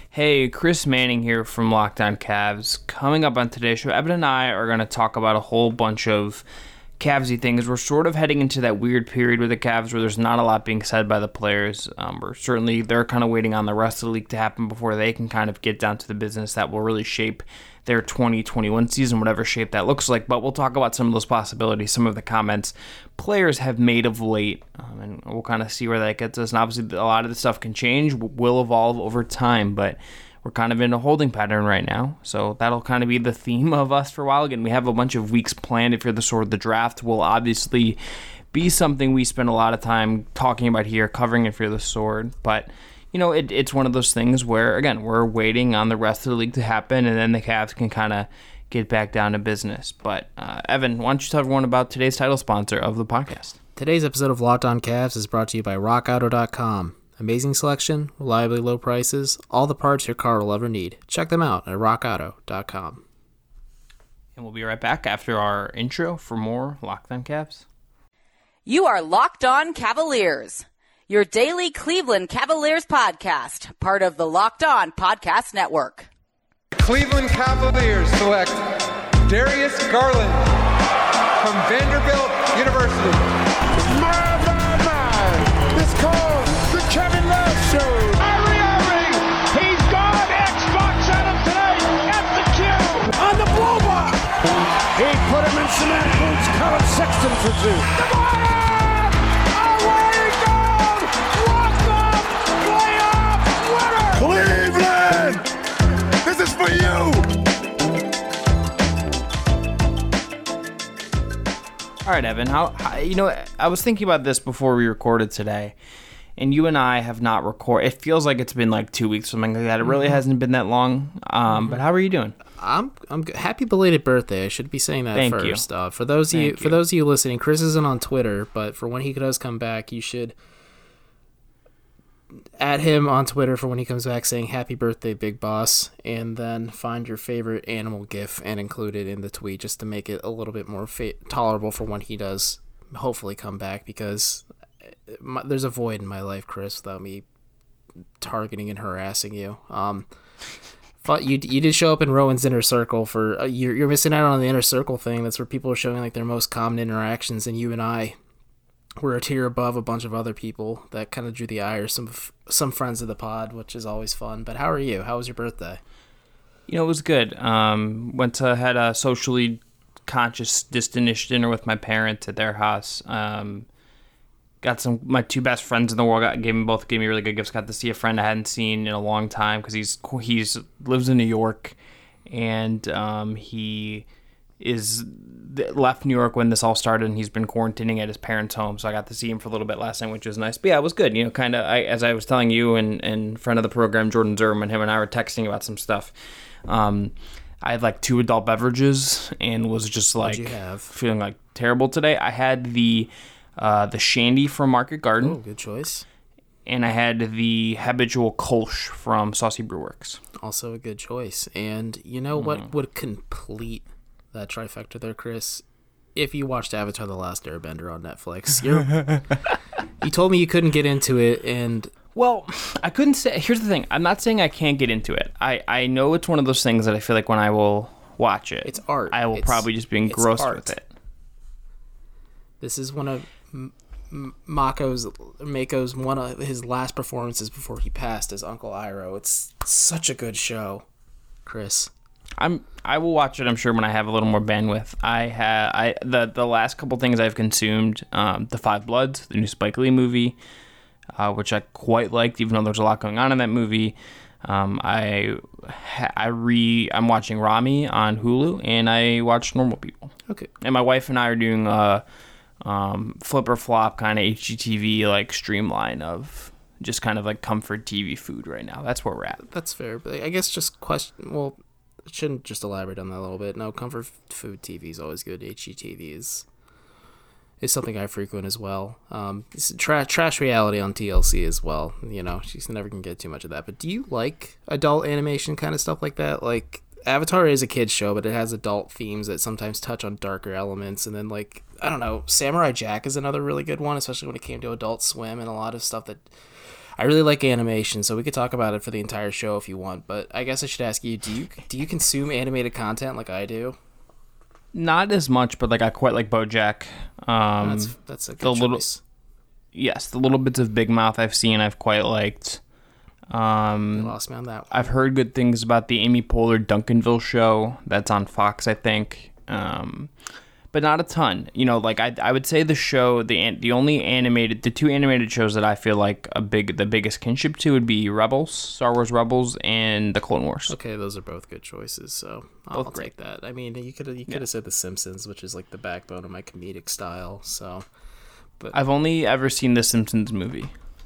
Hey, Chris Manning here from Locked On Cavs. Coming up on today's show, Evan and I are going to talk about a whole bunch of Cavsy things. We're sort of heading into that weird period with the Cavs where there's not a lot being said by the players. They're kind of waiting on the rest of the league to happen before they can kind of get down to the business that will really shape their 2021 season, whatever shape that looks like. But we'll talk about some of those possibilities, some of the comments players have made of late, and we'll kind of see where that gets us. And obviously, a lot of the stuff can change, will evolve over time, but we're kind of in a holding pattern right now. So that'll kind of be the theme of us for a while. Again, we have a bunch of weeks planned. If you're the sort of the draft will obviously be something we spend a lot of time talking about here, covering If You're the Sword. But it's one of those things where, again, we're waiting on the rest of the league to happen, and then the Cavs can kind of get back down to business. But, Evan, why don't you tell everyone about today's title sponsor of the podcast? Today's episode of Locked On Cavs is brought to you by RockAuto.com. Amazing selection, reliably low prices, all the parts your car will ever need. Check them out at RockAuto.com. And we'll be right back after our intro for more Locked On Cavs. You are Locked On Cavaliers, your daily Cleveland Cavaliers podcast, part of the Locked On Podcast Network. Cleveland Cavaliers select Darius Garland from Vanderbilt University. My. It's called the Kevin Love Show. Irving, he's gone. Xbox at him tonight at the cube. On the blow by. He put him in cement boots. Colin Sexton for two. Cleveland! This is for you! All right, Evan, I was thinking about this before we recorded today, and you and I have not recorded. It feels like it's been like 2 weeks, something like that. It really hasn't been that long, but how are you doing? I'm happy belated birthday. I should be saying that Thank first. you. For those of you listening, Chris isn't on Twitter, but for when he does come back, you should add him on Twitter for when he comes back saying happy birthday, big boss, and then find your favorite animal gif and include it in the tweet just to make it a little bit more tolerable for when he does hopefully come back, because there's a void in my life, Chris, without me targeting and harassing you. You did show up in Rowan's inner circle for you're missing out on the inner circle thing. That's where people are showing like their most common interactions, and you and I we're a tier above a bunch of other people that kind of drew the eye, or some friends of the pod, which is always fun. But how are you? How was your birthday? It was good. Had a socially conscious, distant-ish dinner with my parents at their house. Got my two best friends in the world gave me really good gifts. Got to see a friend I hadn't seen in a long time because he's lives in New York, and he left New York when this all started, and he's been quarantining at his parents' home. So I got to see him for a little bit last night, which was nice. But yeah, it was good. As I was telling you and friend of the program, Jordan Zerman, him and I were texting about some stuff. I had like 2 adult beverages and was just like feeling like terrible today. I had the Shandy from Market Garden. Oh, good choice. And I had the Habitual Kolsch from Saucy Brewworks. Also a good choice. And you know what would complete that trifecta there, Chris? If you watched Avatar: The Last Airbender on Netflix. You told me you couldn't get into it, and well, I couldn't say. Here's the thing. I'm not saying I can't get into it. I know it's one of those things that I feel like when I will watch it, it's art. I will probably just be engrossed with it. This is one of Mako's one of his last performances before he passed as Uncle Iroh. It's such a good show, Chris. I will watch it, I'm sure, when I have a little more bandwidth. The last couple things I've consumed, The Five Bloods, the new Spike Lee movie, which I quite liked, even though there's a lot going on in that movie. I'm watching Rami on Hulu, and I watched Normal People. Okay. And my wife and I are doing a flip or flop kind of HGTV like streamline of just kind of like comfort TV food right now. That's where we're at. That's fair, but I guess just question. Well, shouldn't just elaborate on that a little bit. No, comfort food TV is always good. HGTV is something I frequent as well. It's trash reality on TLC as well. She's never gonna get too much of that. But do you like adult animation kind of stuff like that? Like Avatar is a kid's show, but it has adult themes that sometimes touch on darker elements. And then like, I don't know, Samurai Jack is another really good one, especially when it came to Adult Swim and a lot of stuff that I really like animation, so we could talk about it for the entire show if you want. But I guess I should ask you: do you consume animated content like I do? Not as much, but like I quite like BoJack. That's a good choice. Yes, the little bits of Big Mouth I've seen, I've quite liked. You lost me on that one. I've heard good things about the Amy Poehler Duncanville show. That's on Fox, I think. But not a ton. You know, like I would say the show, the two animated shows that I feel like the biggest kinship to would be Rebels, Star Wars Rebels, and the Clone Wars. Okay, those are both good choices, so I'll take that. I mean, you could have said The Simpsons, which is like the backbone of my comedic style. So, but I've only ever seen the Simpsons movie.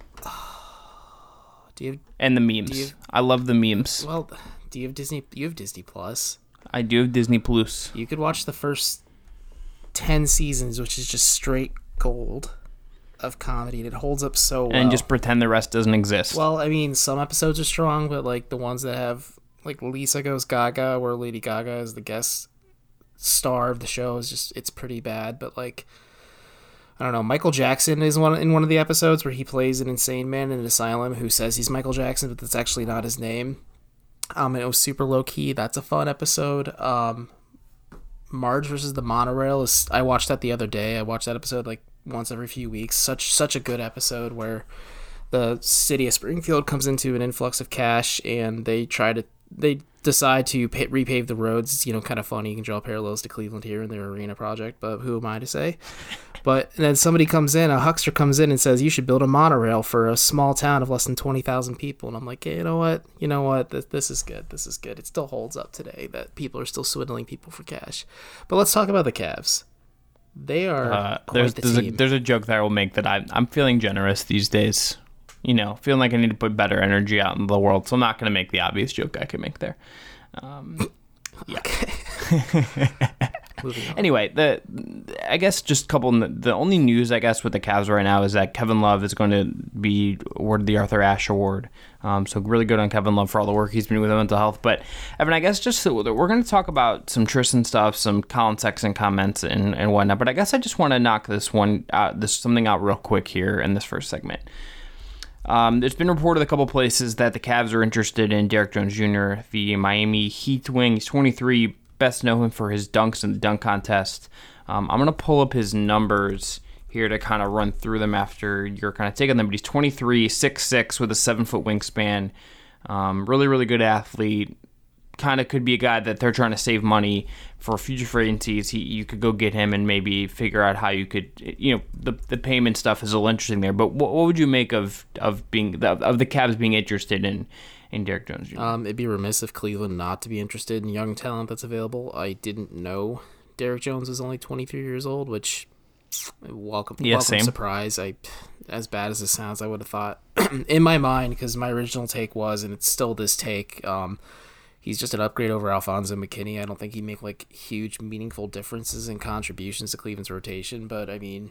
And the memes. I love the memes. Well, do you have Disney? You have Disney Plus. I do have Disney Plus. You could watch the first 10 seasons, which is just straight gold of comedy, and it holds up so well. And just pretend the rest doesn't exist. Well, I mean, some episodes are strong, but like the ones that have like Lisa Goes Gaga, where Lady Gaga is the guest star of the show, it's pretty bad. But like, I don't know, Michael Jackson is in one of the episodes where he plays an insane man in an asylum who says he's Michael Jackson, but that's actually not his name. And it was super low key. That's a fun episode. Marge versus the Monorail I watched that the other day. I watched that episode like once every few weeks. Such a good episode where the city of Springfield comes into an influx of cash and they decide to repave the roads. It's, kind of funny. You can draw parallels to Cleveland here in their arena project, but who am I to say? But then somebody comes in, a huckster comes in and says, you should build a monorail for a small town of less than 20,000 people. And I'm like, hey, you know what? This is good. This is good. It still holds up today that people are still swindling people for cash. But let's talk about the Cavs. They are quite the team. There's a joke that I will make that I'm feeling generous these days. Feeling like I need to put better energy out in the world. So I'm not going to make the obvious joke I could make there. Yeah. Okay. Anyway, I guess just the only news I guess with the Cavs right now is that Kevin Love is going to be awarded the Arthur Ashe Award. So really good on Kevin Love for all the work he's been doing with mental health. But Evan, I guess just we're going to talk about some Tristan stuff, some Colin Sexton comments and whatnot. But I guess I just want to knock something out real quick here in this first segment. There's been reported a couple places that the Cavs are interested in Derrick Jones Jr., the Miami Heat wing. He's 23. Best know him for his dunks in the dunk contest. I'm going to pull up his numbers here to kind of run through them after you're kind of taking them. But he's 23, 6'6", with a 7-foot wingspan. Really, really good athlete. Kind of could be a guy that they're trying to save money for future free agencies. You could go get him and maybe figure out how you could, the payment stuff is a little interesting there. But what would you make of the Cavs being interested in Derrick Jones Jr.? It'd be remiss of Cleveland not to be interested in young talent that's available. I didn't know Derrick Jones is only 23 years old, which welcome surprise. As bad as it sounds, I would have thought in my mind, because my original take was, and it's still this take, he's just an upgrade over Alfonso McKinney. I don't think he'd make like huge, meaningful differences in contributions to Cleveland's rotation, but I mean,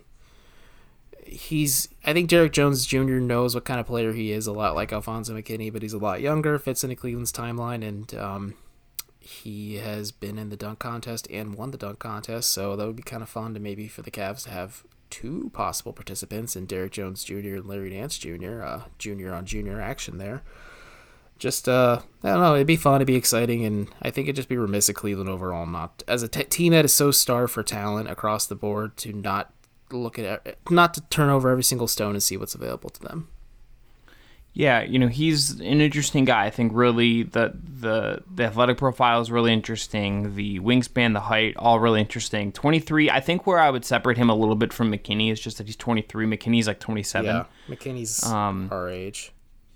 I think Derrick Jones Jr. knows what kind of player he is, a lot like Alfonso McKinney, but he's a lot younger, fits into Cleveland's timeline, and he has been in the dunk contest and won the dunk contest, so that would be kind of fun for the Cavs to have two possible participants in Derrick Jones Jr. and Larry Nance Jr., junior on junior action there. Just, I don't know, it'd be fun, it'd be exciting, and I think it'd just be remiss of Cleveland overall not, as a team that is so starved for talent across the board, to not to turn over every single stone and see what's available to them. Yeah, he's an interesting guy. I think really the athletic profile is really interesting. The wingspan, the height, all really interesting. 23, I think where I would separate him a little bit from McKinney is just that he's 23. McKinney's like 27. Yeah, McKinney's our age.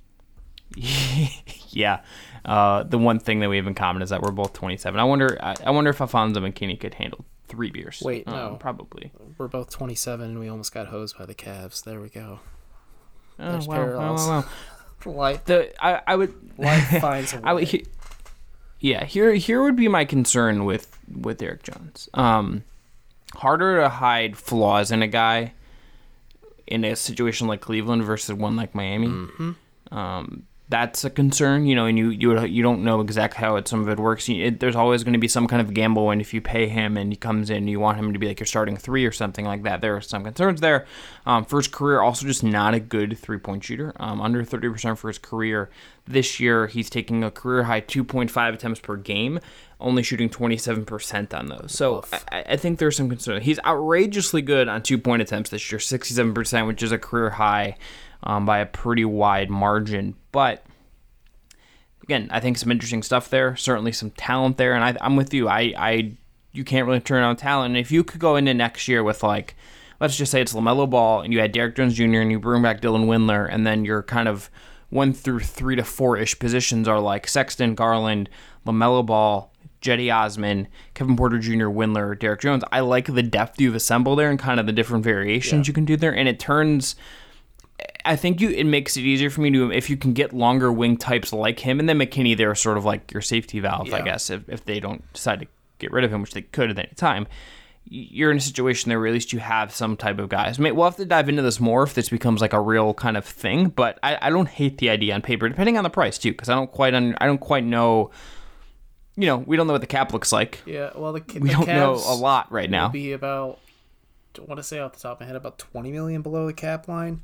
Yeah. The one thing that we have in common is that we're both 27. I wonder if Alfonso McKinney could handle 3 beers. Wait, no. Probably. We're both 27 and we almost got hosed by the Cavs. There we go. Oh, There's wow. parallels. Wow. Life finds a way. Here would be my concern with Derrick Jones. Harder to hide flaws in a guy in a situation like Cleveland versus one like Miami. Mm-hmm. that's a concern, and you don't know exactly how some of it works. There's always going to be some kind of gamble, and if you pay him and he comes in, you want him to be like your starting 3 or something like that. There are some concerns there. For his career, also just not a good 3-point shooter. Under 30% for his career. This year, he's taking a career high 2.5 attempts per game, only shooting 27% on those. So I think there's some concern. He's outrageously good on 2-point attempts this year, 67%, which is a career high. By a pretty wide margin. But again, I think some interesting stuff there. Certainly some talent there, and I'm with you. You can't really turn on talent. And if you could go into next year with, like, let's just say it's LaMelo Ball, and you had Derrick Jones Jr., and you bring back Dylan Windler, and then your kind of 1 through 3 to 4-ish positions are like Sexton, Garland, LaMelo Ball, Jetty Osman, Kevin Porter Jr., Windler, Derrick Jones. I like the depth you've assembled there and kind of the different variations you can do there, and it turns... I think it makes it easier for me to, if you can get longer wing types like him, and then McKinney, they're sort of like your safety valve, I guess, if they don't decide to get rid of him, which they could at any time. You're in a situation there where at least you have some type of guys. We'll have to dive into this more if this becomes like a real kind of thing, but I don't hate the idea on paper, depending on the price too, because I don't quite know. We don't know what the cap looks like. Yeah, well, we don't know a lot right now. Will be about, I want to say off the top of my head, about $20 million below the cap line.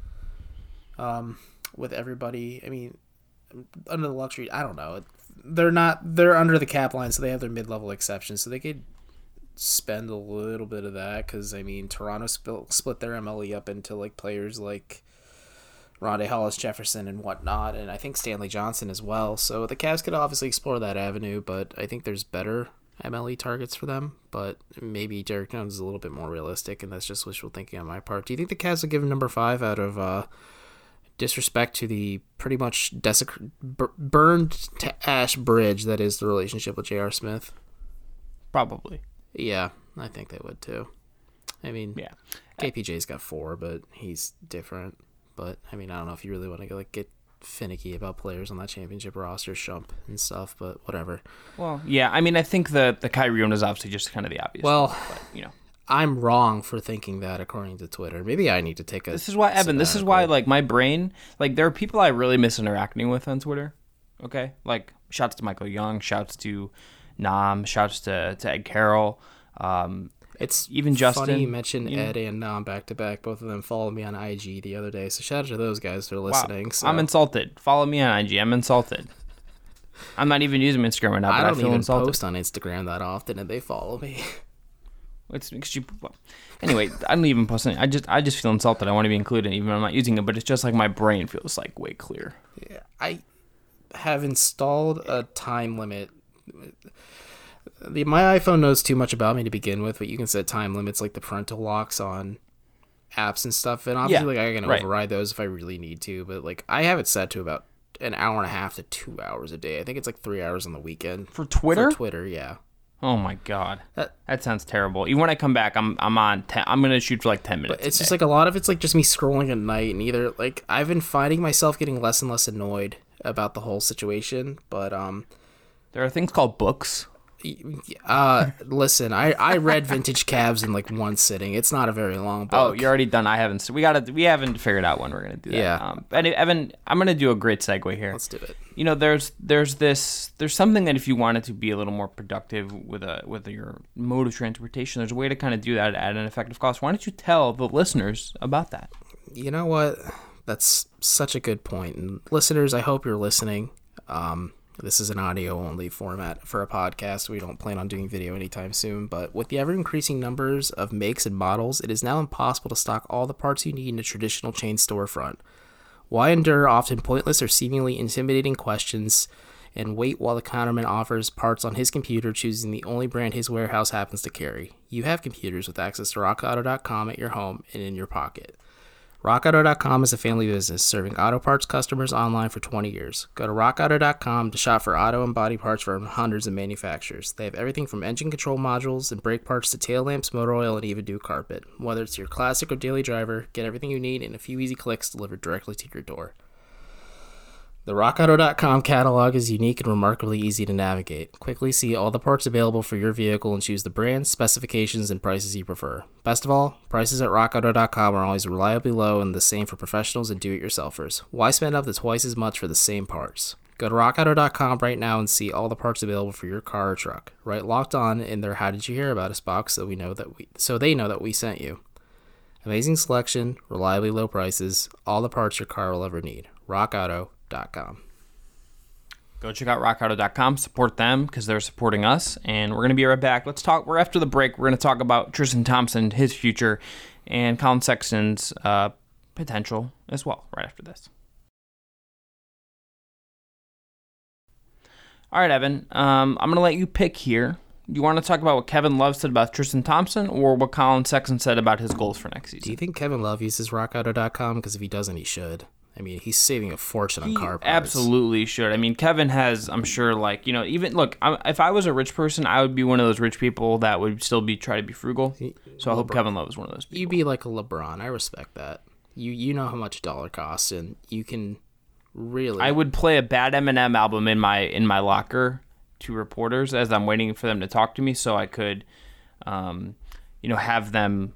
With everybody, under the luxury, I don't know. They're under the cap line, so they have their mid-level exceptions, so they could spend a little bit of that, because, Toronto split their MLE up into, like, players like Rondae Hollis-Jefferson and whatnot, and I think Stanley Johnson as well, so the Cavs could obviously explore that avenue, but I think there's better MLE targets for them, but maybe Derrick Jones is a little bit more realistic, and that's just wishful thinking on my part. Do you think the Cavs will give him number 5 out of, disrespect to the pretty much burned to ash bridge that is the relationship with J.R. Smith? Probably. Yeah, I think they would too. Yeah. KPJ's got 4, but he's different. But, I don't know if you really want to get finicky about players on that championship roster, Shump and stuff, but whatever. Well, yeah, I think the Kyrie one is obviously just kind of the obvious one, but, I'm wrong for thinking that, according to Twitter. Maybe I need to take a... This is why, Evan, like, my brain... Like, there are people I really miss interacting with on Twitter, okay? Like, shouts to Michael Young, shouts to Nam, shouts to Ed Carroll, it's even Justin. Funny you mentioned Ed and Nam back-to-back. Both of them followed me on IG the other day, so shout out to those guys that are listening. Wow. So. I'm insulted. Follow me on IG. I'm insulted. I'm not even using Instagram right now, but I feel insulted. I don't even post on Instagram that often, and they follow me. It's because anyway, I don't even post anything. I just feel insulted. I want to be included, even though I'm not using it. But it's just like my brain feels like way clear. Yeah, I have installed a time limit. My iPhone knows too much about me to begin with, but you can set time limits like the parental locks on apps and stuff. And obviously, I can override those if I really need to. But like, I have it set to about an hour and a half to 2 hours a day. I think it's like 3 hours on the weekend for Twitter. For Twitter, yeah. Oh my god, that sounds terrible. Even when I come back, I'm on 10. I'm gonna shoot for like 10 minutes. But it's just like a lot of it's like just me scrolling at night, and either like I've been finding myself getting less and less annoyed about the whole situation. But there are things called books. Listen, I read Vintage Cavs in like one sitting. It's not a very long book. Oh, you're already done. I haven't. We haven't figured out when we're gonna do that. Yeah. But Evan, I'm gonna do a great segue here. Let's do it. There's something that if you wanted to be a little more productive with your mode of transportation, there's a way to kind of do that at an effective cost. Why don't you tell the listeners about that? You know what? That's such a good point. And listeners, I hope you're listening. This is an audio-only format for a podcast. We don't plan on doing video anytime soon, but with the ever-increasing numbers of makes and models, it is now impossible to stock all the parts you need in a traditional chain storefront. Why endure often pointless or seemingly intimidating questions and wait while the counterman offers parts on his computer, choosing the only brand his warehouse happens to carry? You have computers with access to RockAuto.com at your home and in your pocket. RockAuto.com is a family business serving auto parts customers online for 20 years. Go to RockAuto.com to shop for auto and body parts from hundreds of manufacturers. They have everything from engine control modules and brake parts to tail lamps, motor oil, and even new carpet. Whether it's your classic or daily driver, get everything you need in a few easy clicks delivered directly to your door. The RockAuto.com catalog is unique and remarkably easy to navigate. Quickly see all the parts available for your vehicle and choose the brands, specifications, and prices you prefer. Best of all, prices at RockAuto.com are always reliably low and the same for professionals and do-it-yourselfers. Why spend up to twice as much for the same parts? Go to RockAuto.com right now and see all the parts available for your car or truck. Write Locked On in their How Did You Hear About Us box so they know that we sent you. Amazing selection, reliably low prices, all the parts your car will ever need. RockAuto.com. Go check out rockauto.com, support them because they're supporting us, and we're going to be right back. We're after the break, we're going to talk about Tristan Thompson, his future, and Colin Sexton's potential as well, right after this. All right, Evan, I'm going to let you pick here. You want to talk about what Kevin Love said about Tristan Thompson or what Colin Sexton said about his goals for next season? Do you think Kevin Love uses rockauto.com? Because if he doesn't, he should. I mean, he's saving a fortune on car parts. Absolutely should. I mean, Kevin has, I'm sure, if I was a rich person, I would be one of those rich people that would still try to be frugal. So I hope Kevin Love is one of those people. You'd be like a LeBron. I respect that. You know how much a dollar costs, and you can really... I would play a bad Eminem album in my locker to reporters as I'm waiting for them to talk to me, so I could, have them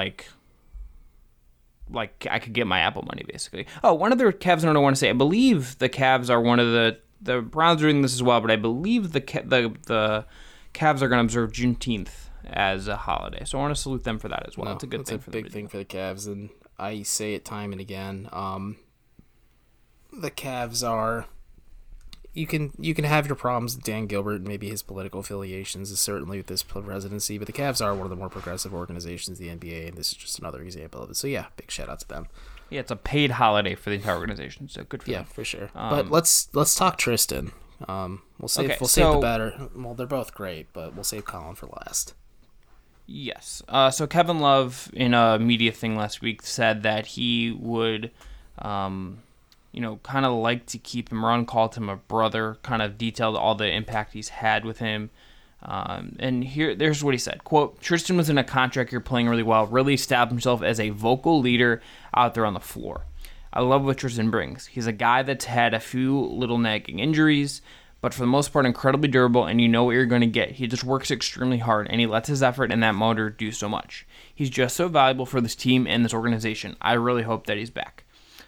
like I could get my Apple money, basically. Oh, one other Cavs note I want to say. I believe the Cavs are one of the Browns are doing this as well, but I believe the Cavs are going to observe Juneteenth as a holiday. So I want to salute them for that as well. It's a good thing for them. It's a big thing for the Cavs, and I say it time and again. The Cavs are... You can have your problems with Dan Gilbert and maybe his political affiliations, certainly with this presidency, but the Cavs are one of the more progressive organizations in the NBA, and this is just another example of it. So yeah, big shout out to them. Yeah, it's a paid holiday for the entire organization, so good for them. Yeah, for sure. But let's talk Tristan. We'll save the better. Well, they're both great, but we'll save Colin for last. Yes. So Kevin Love in a media thing last week said that he would. Kind of like to keep him around, called him a brother, kind of detailed all the impact he's had with him. And there's what he said. Quote, Tristan was in a contract year playing really well, really established himself as a vocal leader out there on the floor. I love what Tristan brings. He's a guy that's had a few little nagging injuries, but for the most part, incredibly durable, and you know what you're going to get. He just works extremely hard, and he lets his effort and that motor do so much. He's just so valuable for this team and this organization. I really hope that he's back.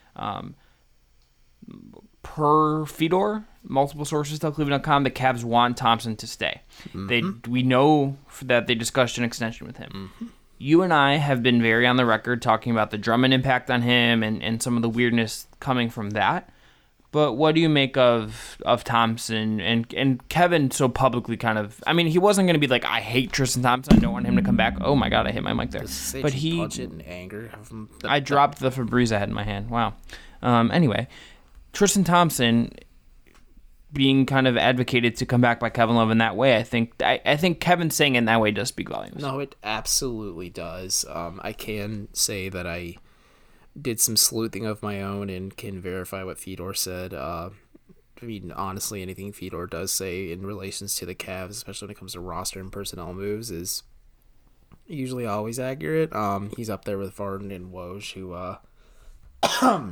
Per Fedor, multiple sources tell Cleveland.com, the Cavs want Thompson to stay. Mm-hmm. We know that they discussed an extension with him. Mm-hmm. You and I have been very on the record talking about the Drummond impact on him and some of the weirdness coming from that. But what do you make of Thompson and Kevin so publicly kind of... I mean, he wasn't going to be like, I hate Tristan Thompson, I don't want him to come back. Oh my God, I hit my mic there. But he... punch it in anger. I dropped the Febreze I had in my hand. Wow. Anyway... Tristan Thompson being kind of advocated to come back by Kevin Love in that way, I think Kevin saying it in that way does speak volumes. No, it absolutely does. I can say that I did some sleuthing of my own and can verify what Fedor said. I mean, honestly, anything Fedor does say in relations to the Cavs, especially when it comes to roster and personnel moves, is usually always accurate. He's up there with Varden and Woj, who...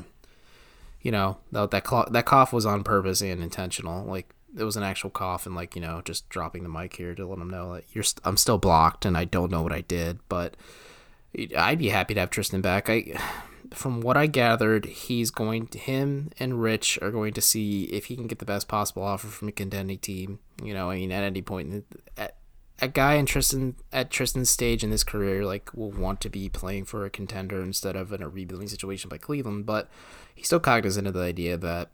that cough was on purpose and intentional. Like, it was an actual cough, and just dropping the mic here to let them know that I'm still blocked and I don't know what I did. But I'd be happy to have Tristan back. From what I gathered, him and Rich are going to see if he can get the best possible offer from a contending team. At any point, a guy at Tristan's stage in his career, will want to be playing for a contender instead of in a rebuilding situation by Cleveland, but he's still cognizant of the idea that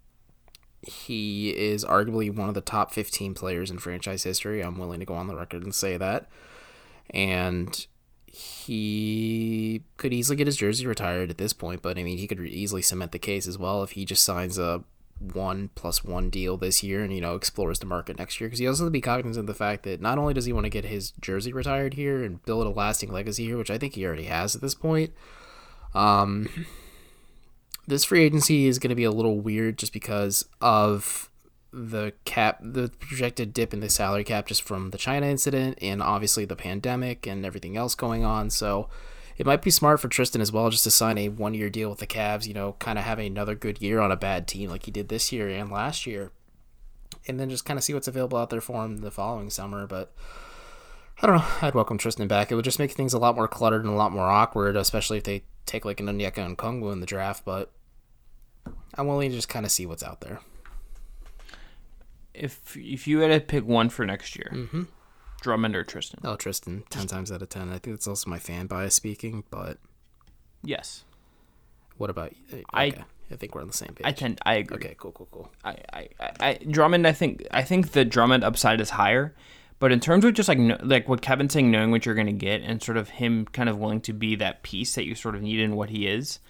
he is arguably one of the top 15 players in franchise history. I'm willing to go on the record and say that. And he could easily get his jersey retired at this point, but he could easily cement the case as well if he just signs a 1+1 deal this year and explores the market next year, because he also has to be cognizant of the fact that not only does he want to get his jersey retired here and build a lasting legacy here, which I think he already has at this point. This free agency is going to be a little weird just because of the projected dip in the salary cap just from the China incident and obviously the pandemic and everything else going on. So it might be smart for Tristan as well just to sign a 1-year deal with the Cavs, kind of having another good year on a bad team like he did this year and last year. And then just kind of see what's available out there for him the following summer. But I don't know. I'd welcome Tristan back. It would just make things a lot more cluttered and a lot more awkward, especially if they take like an Onyeka Okongwu in the draft. But I'm willing to just kind of see what's out there. If you had to pick one for next year, Drummond or Tristan? Oh, Tristan, 10 times out of 10. I think that's also my fan bias speaking, but yes. What about you? Okay. I think we're on the same page. I agree. Okay, cool. Drummond, I think the Drummond upside is higher, but in terms of just like what Kevin's saying, knowing what you're going to get, and sort of him kind of willing to be that piece that you sort of need in what he is,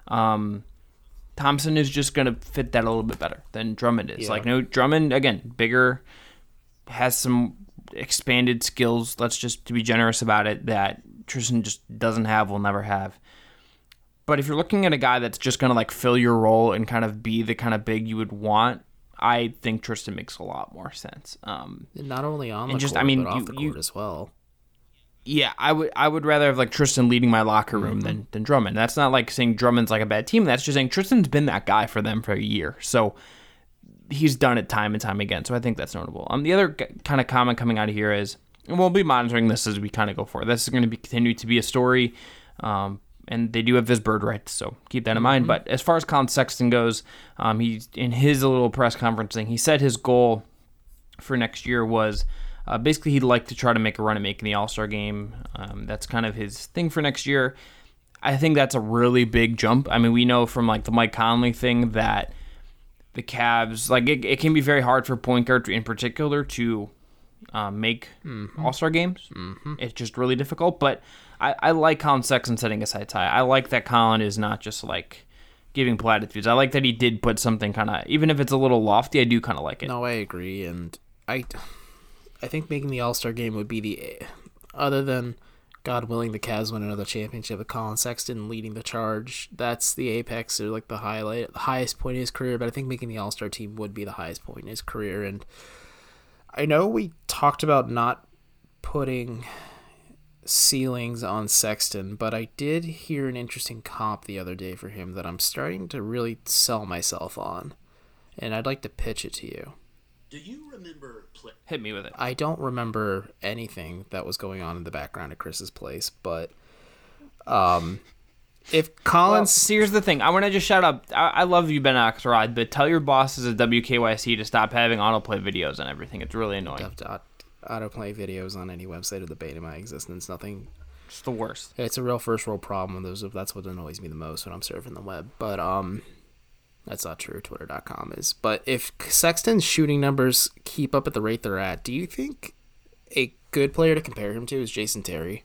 Thompson is just going to fit that a little bit better than Drummond is. Yeah. Drummond, again, bigger, has some expanded skills, let's just to be generous about it, that Tristan just doesn't have, will never have. But if you're looking at a guy that's just going to like fill your role and kind of be the kind of big you would want, I think Tristan makes a lot more sense. Not only on the just, court, I mean, but off the court as well. Yeah, I would rather have like Tristan leading my locker room than Drummond. That's not like saying Drummond's like a bad team. That's just saying Tristan's been that guy for them for a year. So he's done it time and time again. So I think that's notable. The other kind of comment coming out of here is, and we'll be monitoring this as we kind of go forward. This is going to continue to be a story. And they do have this bird rights, so keep that in mind. But as far as Colin Sexton goes, he's in his little press conference thing, he said his goal for next year was basically he'd like to try to make a run at making the All-Star game. That's kind of his thing for next year. I think that's a really big jump. I mean, we know from like the Mike Conley thing that the Cavs, like it can be very hard for point guard in particular to make All-Star games. It's just really difficult, but I like Colin Sexton setting a sights high. I like that Colin is not just like giving platitudes. I like that he did put something kind of, even if it's a little lofty, I do kind of like it. No, I agree, and I think making the All-Star game would be the, other than God willing the Cavs win another championship with Colin Sexton leading the charge, that's the apex or like the highest point in his career. But I think making the All-Star team would be the highest point in his career. And I know we talked about not putting ceilings on Sexton, but I did hear an interesting comp the other day for him that I'm starting to really sell myself on, and I'd like to pitch it to you. Do you remember... Hit me with it. I don't remember anything that was going on in the background at Chris's place, but if Collins... So here's the thing. I want to just shout out, I love you, Ben Axelrod, but tell your bosses at WKYC to stop having autoplay videos and everything. It's really annoying. Autoplay videos on any website are the bane of my existence. Nothing. It's the worst. It's a real first world problem. That's what annoys me the most when I'm surfing the web. But that's not true. Twitter.com is. But if Sexton's shooting numbers keep up at the rate they're at, do you think a good player to compare him to is Jason Terry?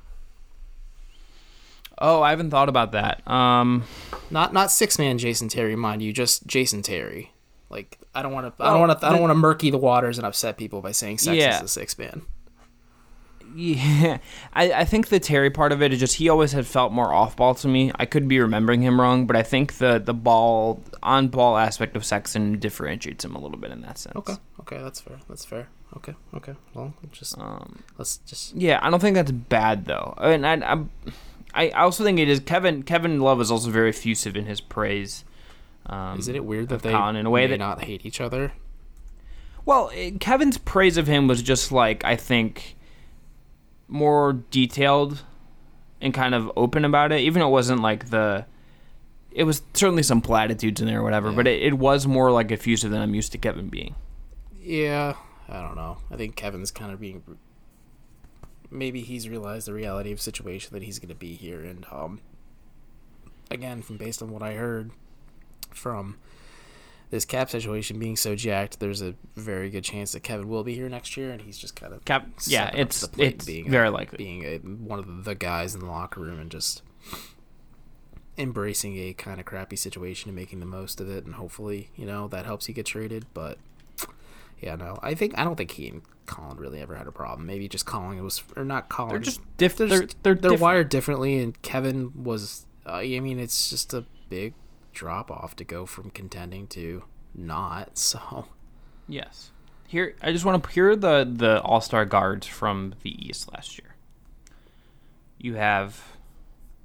Oh, I haven't thought about that. Not six-man Jason Terry, mind you, just Jason Terry. Like I don't want to murky the waters and upset people by saying Sexton's the sixth man. Yeah, I think the Terry part of it is just he always had felt more off-ball to me. I could be remembering him wrong, but I think the ball on-ball aspect of Sexton differentiates him a little bit in that sense. Okay, that's fair. Okay. Well, let's just. Yeah, I don't think that's bad though, and I also think it is Kevin Love is also very effusive in his praise. Isn't it weird that they in a way may not hate each other? Well, Kevin's praise of him was just like, I think, more detailed and kind of open about it. Even though it wasn't like it was certainly some platitudes in there or whatever, but it was more like effusive than I'm used to Kevin being. Yeah, I don't know. I think Kevin's kind of being, maybe he's realized the reality of the situation that he's going to be here. And again, based on what I heard from this cap situation being so jacked, there's a very good chance that Kevin will be here next year, and he's just kind of it's very likely being one of the guys in the locker room and just embracing a kind of crappy situation and making the most of it, and hopefully that helps you get traded. But I don't think he and Colin really ever had a problem. Maybe just Colin not Colin. They're just different. They're wired differently, and Kevin was. It's just a big drop off to go from contending to not. So yes, I just want to hear the All-Star guards from the East last year. You have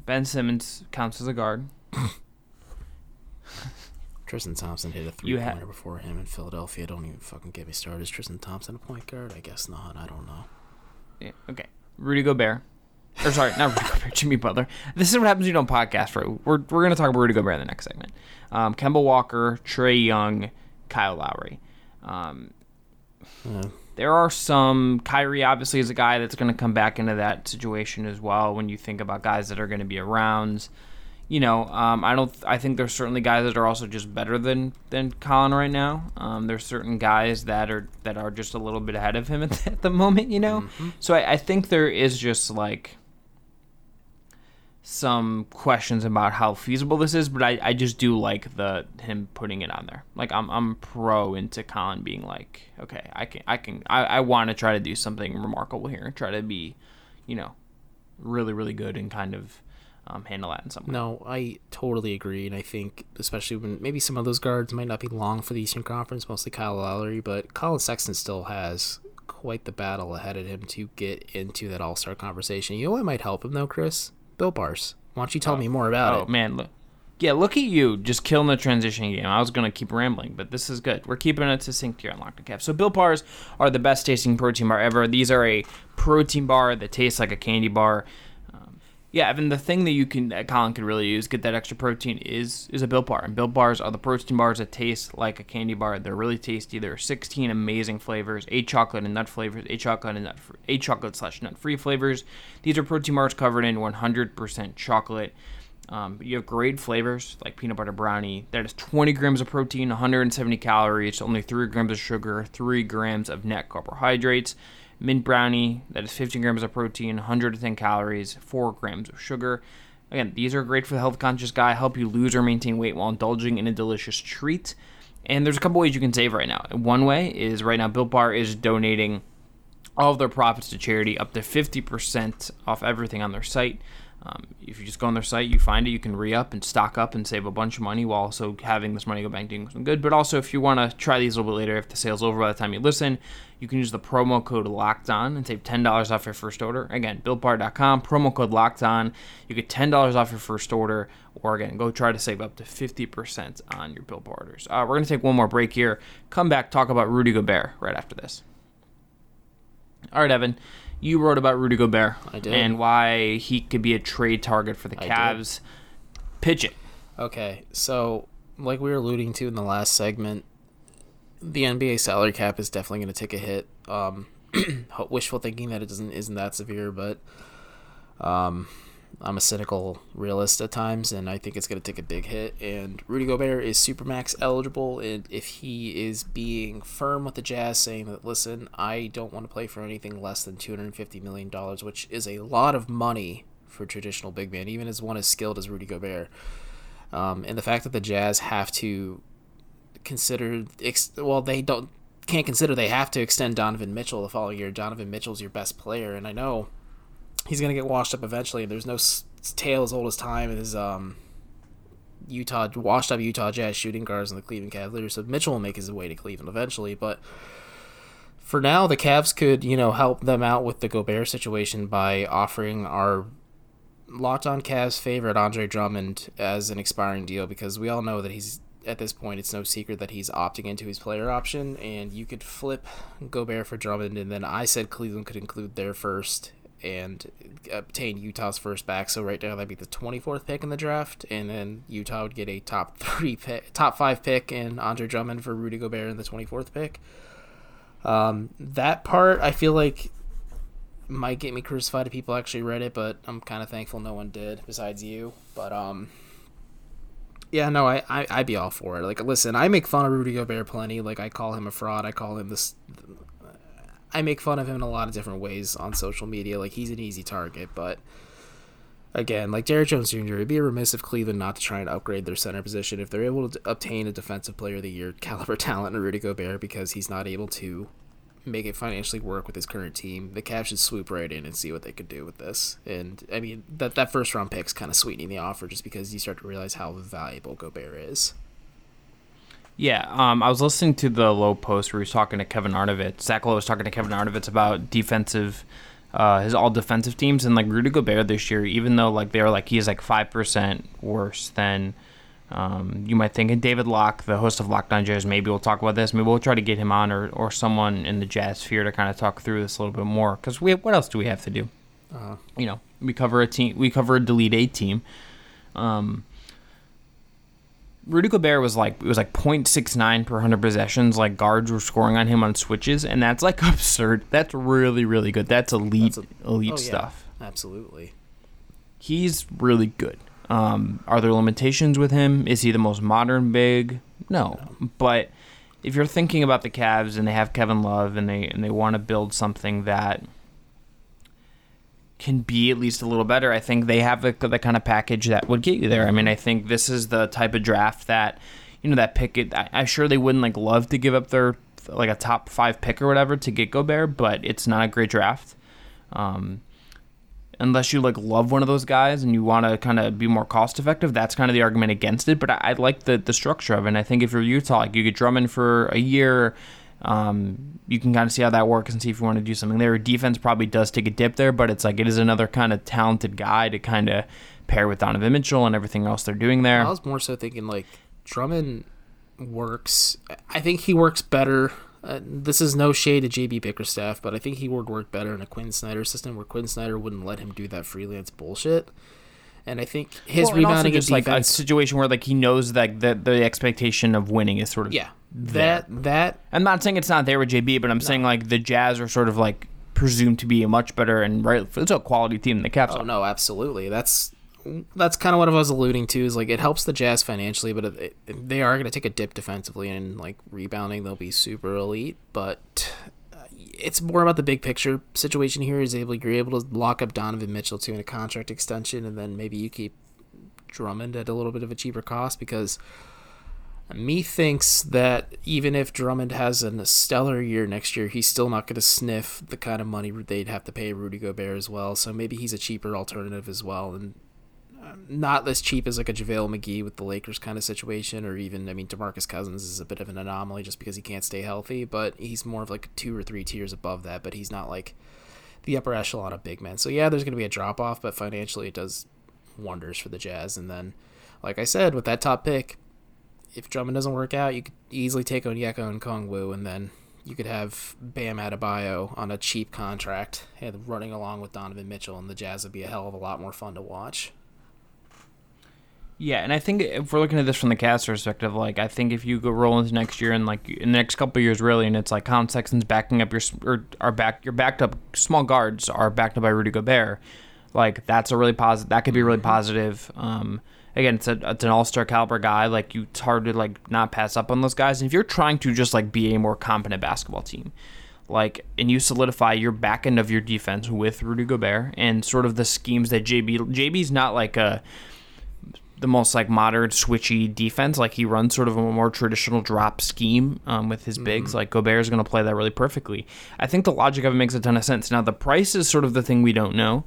Ben Simmons counts as a guard. Tristan Thompson hit a three-pointer before him in Philadelphia. Don't even fucking get me started. Is Tristan Thompson a point guard? I guess not. I don't know. Yeah, okay. Rudy Gobert. Or sorry, not Rudy Gobert, Jimmy Butler. This is what happens when you don't podcast, right? We're going to talk about Rudy Gobert in the next segment. Kemba Walker, Trae Young, Kyle Lowry. There are some. Kyrie obviously is a guy that's going to come back into that situation as well when you think about guys that are going to be around. You know, I think there's certainly guys that are also just better than Colin right now. There's certain guys that are just a little bit ahead of him at the moment, you know? Mm-hmm. So I think there is just like some questions about how feasible this is, but I just do like him putting it on there. Like I'm pro into Colin being like, okay, I want to try to do something remarkable here, try to be, you know, really, really good and kind of handle that in some way. No, I totally agree, and I think especially when maybe some of those guards might not be long for the Eastern Conference, mostly Kyle Lowry, but Colin Sexton still has quite the battle ahead of him to get into that All-Star conversation. You know what might help him though, Chris? Built Bars. Why don't you tell me more about it? Oh man, look at you just killing the transition game. I was gonna keep rambling, but this is good. We're keeping it succinct here on Locked On Cavs. So Built Bars are the best tasting protein bar ever. These are a protein bar that tastes like a candy bar. Yeah, Evan, the thing that Colin could really use, get that extra protein, is a Built Bar. And Built Bars are the protein bars that taste like a candy bar. They're really tasty. There are 16 amazing flavors, 8 chocolate and nut flavors, 8 chocolate/nut-free flavors. These are protein bars covered in 100% chocolate. You have great flavors like peanut butter brownie. That is 20 grams of protein, 170 calories, only 3 grams of sugar, 3 grams of net carbohydrates. Mint brownie, that is 15 grams of protein, 110 calories, 4 grams of sugar. Again, these are great for the health-conscious guy, help you lose or maintain weight while indulging in a delicious treat. And there's a couple ways you can save right now. One way is right now Built Bar is donating all of their profits to charity, up to 50% off everything on their site. If you just go on their site, you find it, you can re-up and stock up and save a bunch of money while also having this money go back doing something good. But also, if you want to try these a little bit later, if the sale's over by the time you listen, you can use the promo code LOCKEDON and save $10 off your first order. Again, BuiltBar.com, promo code LOCKEDON. You get $10 off your first order, or again, go try to save up to 50% on your Built Bar orders. We're going to take one more break here, come back, talk about Rudy Gobert right after this. All right, Evan. You wrote about Rudy Gobert. I did. And why he could be a trade target for the Cavs. Pitch it. Okay, so like we were alluding to in the last segment, the NBA salary cap is definitely going to take a hit. Wishful thinking that it isn't that severe, but I'm a cynical realist at times, and I think it's going to take a big hit. And Rudy Gobert is Supermax eligible, and if he is being firm with the Jazz, saying that, listen, I don't want to play for anything less than $250 million, which is a lot of can't for traditional big man, even as one as skilled as Rudy Gobert. And the fact that the Jazz have to consider, they have to extend Donovan Mitchell the following year. Donovan Mitchell's your best player, and I know he's going to get washed up eventually. There's no tale as old as time as washed up Utah Jazz shooting guards in the Cleveland Cavaliers. So Mitchell will make his way to Cleveland eventually. But for now, the Cavs could, help them out with the Gobert situation by offering our Locked On Cavs favorite Andre Drummond as an expiring deal, because we all know that he's, at this point, it's no secret that he's opting into his player option, and you could flip Gobert for Drummond, and then I said Cleveland could include their first and obtain Utah's first back. So right now that'd be the 24th pick in the draft, and then Utah would get a top 5 pick in Andre Drummond for Rudy Gobert in the 24th pick. That part I feel like might get me crucified if people actually read it, but I'm kind of thankful no one did besides you. But yeah, no, I'd be all for it. Like, listen, I make fun of Rudy Gobert plenty. Like, I call him a fraud. I call him this. I make fun of him in a lot of different ways on social media. Like, he's an easy target, but again, like Derrick Jones Jr., it'd be remiss of Cleveland not to try and upgrade their center position if they're able to obtain a Defensive Player of the Year caliber talent in Rudy Gobert, because he's not able to make it financially work with his current team. The Cavs should swoop right in and see what they could do with this. And I mean, that first round pick's kind of sweetening the offer, just because you start to realize how valuable Gobert is. Yeah, I was listening to the Low Post where he was talking to Kevin Arnovitz. Zach Lowe was talking to Kevin Arnovitz about defensive his all defensive teams, and like Rudy Gobert this year, even though like they're like he's like 5% worse than you might think. And David Locke, the host of Locked On Jazz, maybe we'll talk about this. Maybe we'll try to get him on or someone in the Jazz sphere to kind of talk through this a little bit more, because what else do we have to do? We cover a team. We cover a Delete 8 team. Rudy Gobert was like 0.69 per 100 possessions. Like guards were scoring on him on switches, and that's like absurd. That's really, really good. That's elite stuff. Absolutely. He's really good. Are there limitations with him? Is he the most modern big? No. But if you're thinking about the Cavs and they have Kevin Love and they want to build something that can be at least a little better, I think they have the kind of package that would get you there. I mean, I think this is the type of draft that, that pick. I'm sure they wouldn't like love to give up their like a top 5 pick or whatever to get Gobert, but it's not a great draft. Unless you like love one of those guys and you want to kind of be more cost effective, that's kind of the argument against it. But I like the structure of it. And I think if you're Utah, like you get Drummond for a year. You can kind of see how that works and see if you want to do something there. Defense probably does take a dip there, but it's like it is another kind of talented guy to kind of pair with Donovan Mitchell and everything else they're doing there. I was more so thinking like Drummond works. I think he works better. This is no shade to JB Bickerstaff, but I think he would work better in a Quinn Snyder system where Quinn Snyder wouldn't let him do that freelance bullshit. And I think his rebounding is like a situation where like he knows that the expectation of winning is sort of that. I'm not saying it's not there with JB, but I'm saying like the Jazz are sort of like presumed to be a much better and it's a quality team than the Cavs. Oh no, absolutely. That's kind of what I was alluding to. Is like it helps the Jazz financially, but they are going to take a dip defensively and like rebounding. They'll be super elite, but it's more about the big picture situation here. You're able to lock up Donovan Mitchell to in a contract extension, and then maybe you keep Drummond at a little bit of a cheaper cost, because me thinks that even if Drummond has a stellar year next year, he's still not going to sniff the kind of money they'd have to pay Rudy Gobert as well. So maybe he's a cheaper alternative as well, and not as cheap as like a JaVale McGee with the Lakers kind of situation, or even, DeMarcus Cousins is a bit of an anomaly just because he can't stay healthy, but he's more of like 2 or 3 tiers above that, but he's not like the upper echelon of big men. So yeah, there's going to be a drop off, but financially it does wonders for the Jazz. And then, like I said, with that top pick, if Drummond doesn't work out, you could easily take Onyeka and Okongwu, and then you could have Bam Adebayo on a cheap contract and running along with Donovan Mitchell, and the Jazz would be a hell of a lot more fun to watch. Yeah, and I think if we're looking at this from the Cavs perspective, like I think if you go roll into next year and like in the next couple of years, really, and it's like Colin Sexton's backing up your backed up small guards are backed up by Rudy Gobert, like that's a really positive. That could be really positive. Again, it's an all-star caliber guy. Like it's hard to like not pass up on those guys. And if you're trying to just like be a more competent basketball team, like, and you solidify your back end of your defense with Rudy Gobert and sort of the schemes that JB's not like the most like modern switchy defense. Like he runs sort of a more traditional drop scheme with his bigs. Like Gobert is going to play that really perfectly. I think the logic of it makes a ton of sense. Now the price is sort of the thing we don't know.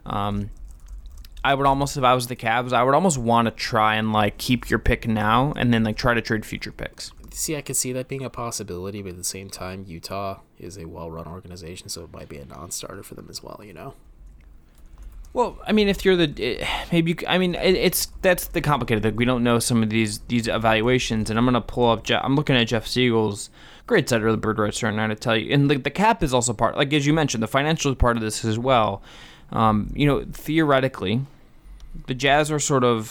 I would almost, if I was the Cavs, I would almost want to try and like keep your pick now and then like try to trade future picks. See, I could see that being a possibility, but at the same time, Utah is a well-run organization, so it might be a non-starter for them as well, Well, I mean, if you're that's the complicated thing. We don't know some of these evaluations, and I'm gonna pull up. I'm looking at Jeff Siegel's great setter of the Bird Rights right now to tell you, and the cap is also part. Like as you mentioned, the financial is part of this as well. Theoretically, the Jazz are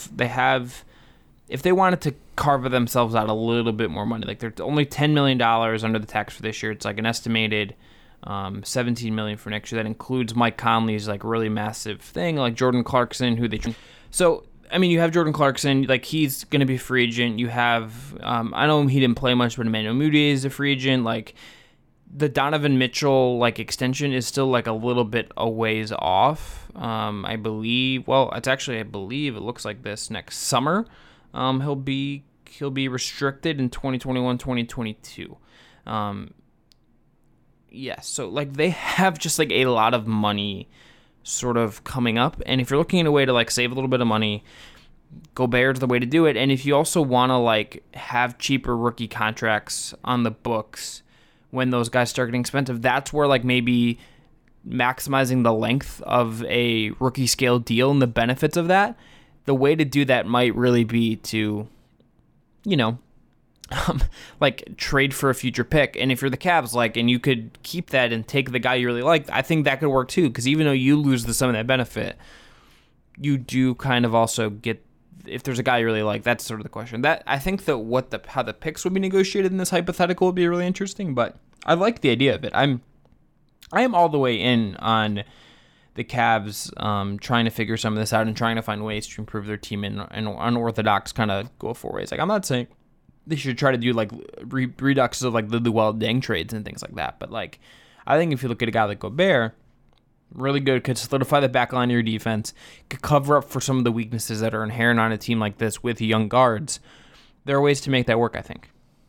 if they wanted to carve themselves out a little bit more money, like they're only $10 million under the tax for this year. It's like an estimated $17 million for next year. That includes Mike Conley's like really massive thing, like Jordan Clarkson, you have Jordan Clarkson, like he's going to be a free agent. You have, I know he didn't play much, but Emmanuel Mudiay is a free agent. Like the Donovan Mitchell like extension is still like a little bit a ways off. I believe it looks like this next summer. He'll be restricted in 2021, 2022. Yes, so like they have just like a lot of money sort of coming up, and if you're looking at a way to like save a little bit of money, Gobert's the way to do it. And if you also want to like have cheaper rookie contracts on the books when those guys start getting expensive, that's where like maybe maximizing the length of a rookie scale deal and the benefits of that, the way to do that might really be to, like trade for a future pick. And if you're the Cavs, and you could keep that and take the guy you really like, I think that could work too. Because even though you lose some of that benefit, you do kind of also get, if there's a guy you really like, that's sort of the question. That I think that how the picks would be negotiated in this hypothetical would be really interesting. But I like the idea of it. I am all the way in on the Cavs trying to figure some of this out and trying to find ways to improve their team in unorthodox kind of go for ways. I'm not saying they should try to do reductions of the Luol Deng trades and things like that. But I think if you look at a guy like Gobert, really good, could solidify the back line of your defense, could cover up for some of the weaknesses that are inherent on a team like this with young guards. There are ways to make that work, I think.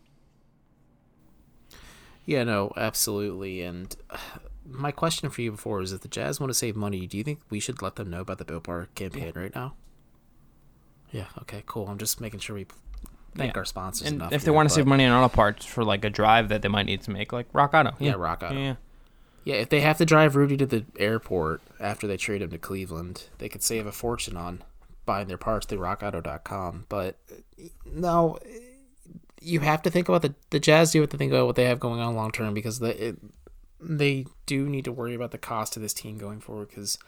Yeah, no, absolutely. And my question for you before is, if the Jazz want to save money, do you think we should let them know about the Built Bar campaign right now? Yeah, okay, cool. I'm just making sure we thank our sponsors and enough. If they want to save money on auto parts for a drive that they might need to make, like Rock Auto. Yeah, Rock Auto. Yeah. Yeah, if they have to drive Rudy to the airport after they trade him to Cleveland, they could save a fortune on buying their parts through rockauto.com. But no, you have to think about the Jazz do have to think about what they have going on long term, because they do need to worry about the cost of this team going forward, because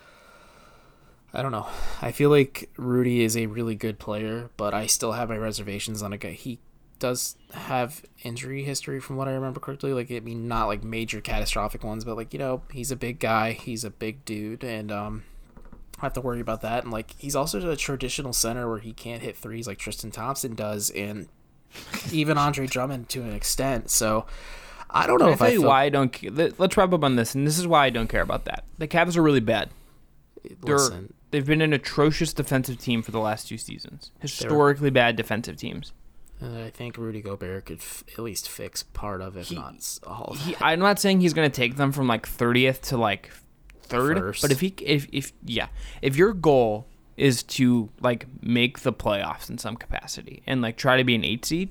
I don't know. I feel like Rudy is a really good player, but I still have my reservations on a guy. He does have injury history from what I remember correctly. Not major catastrophic ones, but he's a big guy. He's a big dude, and I have to worry about that. And he's also a traditional center where he can't hit threes like Tristan Thompson does, and even Andre Drummond to an extent. So I don't know if I why I don't. Let's wrap up on this, and this is why I don't care about that. The Cavs are really bad. They've been an atrocious defensive team for the last 2 seasons. Historically bad defensive teams. I think Rudy Gobert could at least fix part of, if not all of it. I'm not saying he's going to take them from 30th to 3rd, First. but if your goal is to make the playoffs in some capacity and try to be an 8 seed,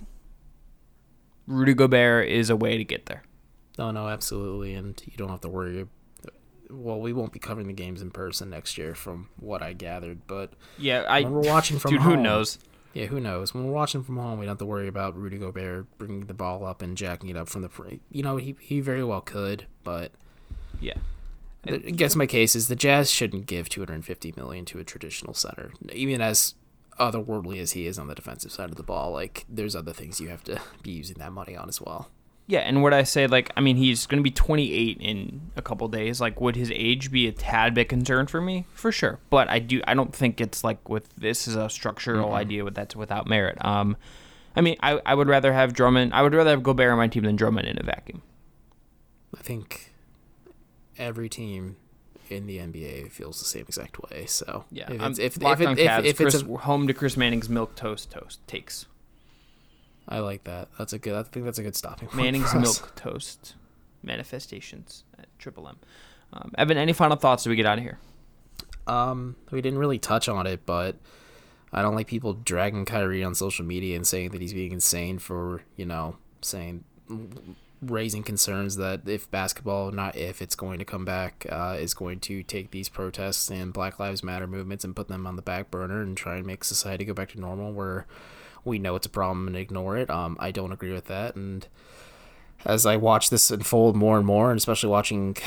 Rudy Gobert is a way to get there. No, absolutely, and you don't have to worry. Well, we won't be covering the games in person next year, from what I gathered. But when we're watching from home, who knows? Yeah, who knows? When we're watching from home, we don't have to worry about Rudy Gobert bringing the ball up and jacking it up from the. He very well could, but yeah. I guess my case is the Jazz shouldn't give $250 million to a traditional center, even as otherworldly as he is on the defensive side of the ball. There's other things you have to be using that money on as well. Yeah, and what I say, he's going to be 28 in a couple days. Would his age be a tad bit concerned for me? For sure. But I don't think it's with this is a structural idea that's without merit. I would rather have Drummond. I would rather have Gobert on my team than Drummond in a vacuum. I think every team in the NBA feels the same exact way. So yeah, if it's home to Chris Manning's milk toast takes. I like that. I think that's a good stopping point. Manning's milk toast manifestations at Triple M. Evan, any final thoughts as we get out of here? We didn't really touch on it, but I don't like people dragging Kyrie on social media and saying that he's being insane for, raising concerns that if basketball, not if it's going to come back, is going to take these protests and Black Lives Matter movements and put them on the back burner and try and make society go back to normal, where we know it's a problem and ignore it. I don't agree with that. And as I watch this unfold more and more, and especially watching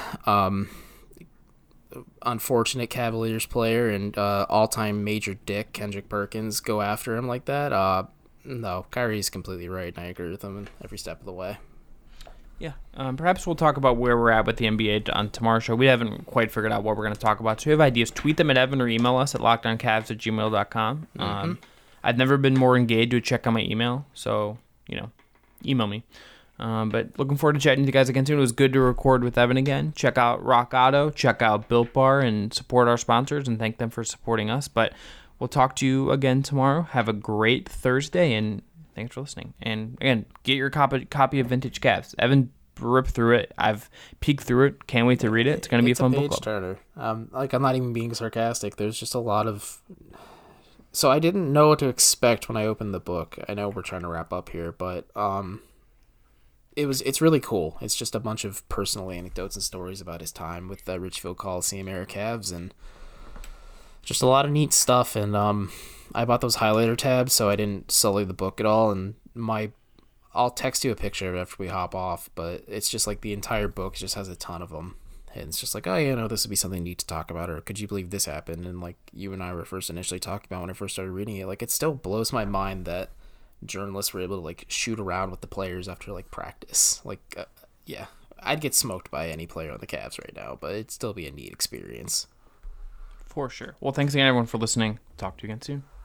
unfortunate Cavaliers player and all-time major dick Kendrick Perkins go after him like that, no, Kyrie's completely right, and I agree with him every step of the way. Yeah, perhaps we'll talk about where we're at with the NBA on tomorrow's show. We haven't quite figured out what we're going to talk about, so if you have ideas, tweet them at Evan or email us at lockedOnCavs@gmail.com. I've never been more engaged to check on my email, so, email me. But looking forward to chatting to you guys again soon. It was good to record with Evan again. Check out Rock Auto, check out Built Bar, and support our sponsors, and thank them for supporting us. But we'll talk to you again tomorrow. Have a great Thursday, and thanks for listening. And again, get your copy of Vintage Cavs. Evan ripped through it. I've peeked through it. Can't wait to read it. It's going to be a fun book club. Turner. I'm not even being sarcastic. There's just a lot of... So I didn't know what to expect when I opened the book. I know we're trying to wrap up here, but it's really cool. It's just a bunch of personal anecdotes and stories about his time with the Richfield Coliseum era Cavs, and just a lot of neat stuff. And I bought those highlighter tabs, so I didn't sully the book at all. And I'll text you a picture of it after we hop off, but it's just like the entire book just has a ton of them. And it's just like, oh, this would be something neat to talk about, or could you believe this happened? And like you and I were first initially talking about when I first started reading it, like it still blows my mind that journalists were able to like shoot around with the players after like practice. Like, yeah, I'd get smoked by any player on the Cavs right now, but it'd still be a neat experience. For sure. Well, thanks again, everyone, for listening. Talk to you again soon.